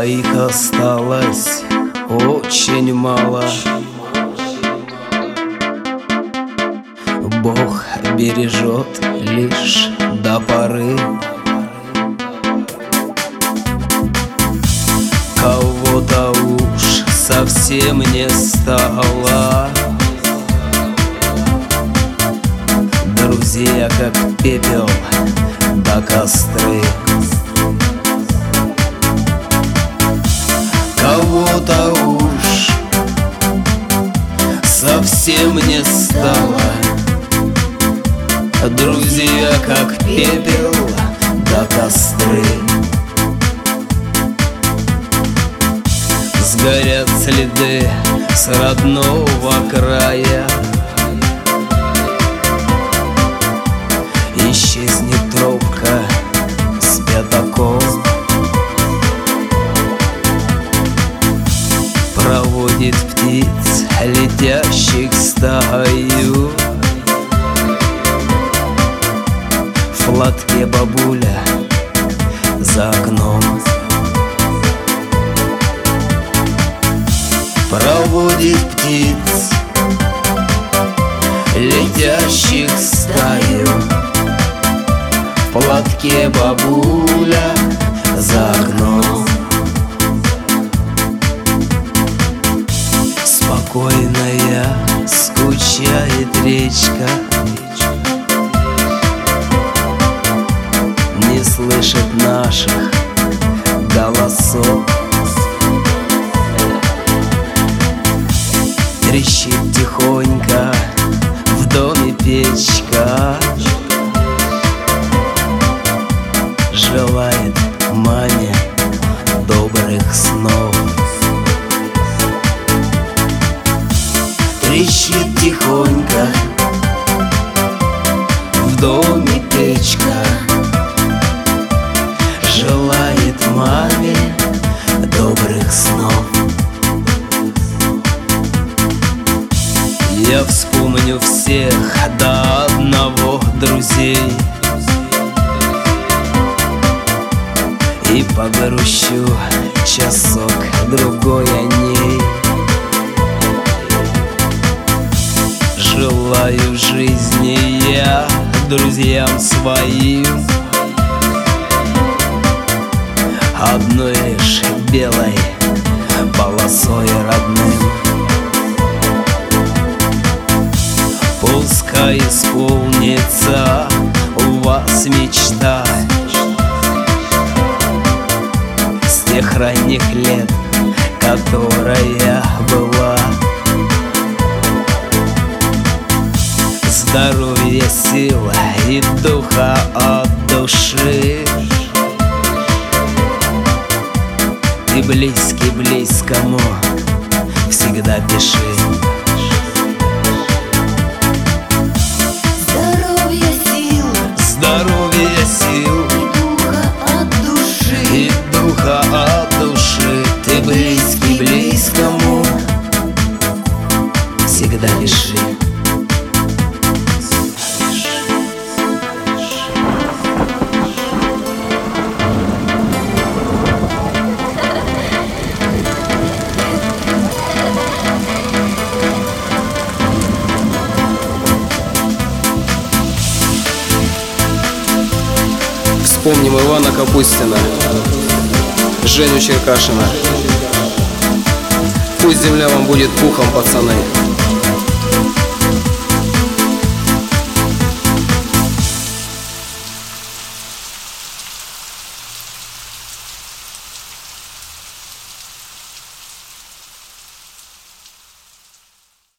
а их осталось очень мало. Бог бережет лишь до поры. Кого-то уж совсем не стало. Друзья, как пепел да костры. Кого-то уж совсем не стало. Друзья, как пепел да костры. Сгорят следы с родного края. Исчезнет тропка с пятаком. Проводит птиц, летящих стаю. В платке бабуля за окном. Проводит птиц, летящих стаю. В платке бабуля за окном. Спокойная скучает речка, не слышит наших голосов. Трещит тихонько в доме печка. Желает маме добрых снов. Трещит тихонько в доме печка. Желает маме добрых снов. Я вспомню всех до одного друзей и погрущу часок-другой о ней. Желаю жизни я друзьям своим одной лишь белой полосой родным. Пускай исполнится у вас мечта с тех ранних лет, которая была. Здоровья, сила и духа от души. Ты близкий близкому всегда пиши. Здоровья, сил и духа от души. Ты близкий близкому всегда пиши. Вспомним Ивана Капустина, Женю Черкашина. Пусть земля вам будет пухом, пацаны.